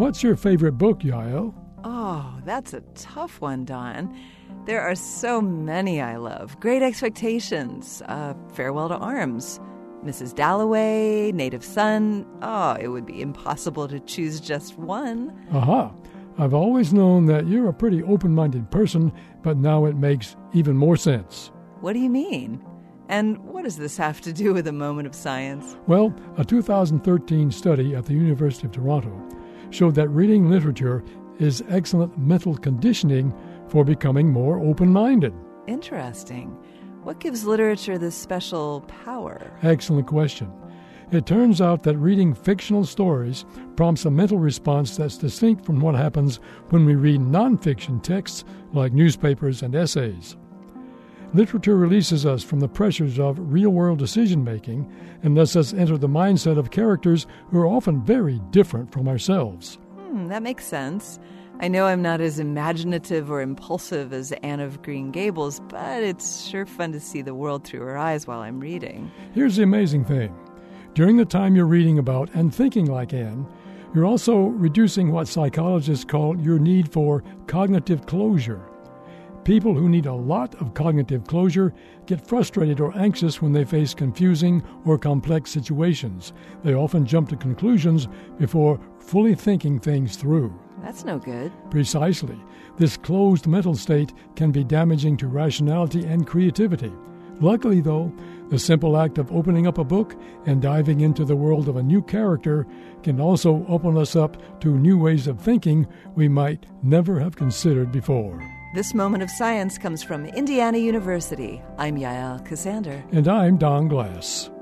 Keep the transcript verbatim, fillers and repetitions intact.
What's your favorite book, Yael? Oh, that's a tough one, Don. There are so many I love. Great Expectations, uh, Farewell to Arms, Missus Dalloway, Native Son. Oh, it would be impossible to choose just one. Aha. I've always known that you're a pretty open-minded person, but now it makes even more sense. What do you mean? And what does this have to do with a moment of science? Well, a two thousand thirteen study at the University of Toronto showed that reading literature is excellent mental conditioning for becoming more open-minded. Interesting. What gives literature this special power? Excellent question. It turns out that reading fictional stories prompts a mental response that's distinct from what happens when we read nonfiction texts like newspapers and essays. Literature releases us from the pressures of real-world decision-making and lets us enter the mindset of characters who are often very different from ourselves. Hmm, that makes sense. I know I'm not as imaginative or impulsive as Anne of Green Gables, but it's sure fun to see the world through her eyes while I'm reading. Here's the amazing thing. During the time you're reading about and thinking like Anne, you're also reducing what psychologists call your need for cognitive closure. People who need a lot of cognitive closure get frustrated or anxious when they face confusing or complex situations. They often jump to conclusions before fully thinking things through. That's no good. Precisely. This closed mental state can be damaging to rationality and creativity. Luckily, though, the simple act of opening up a book and diving into the world of a new character can also open us up to new ways of thinking we might never have considered before. This Moment of Science comes from Indiana University. I'm Yael Ksander. And I'm Don Glass.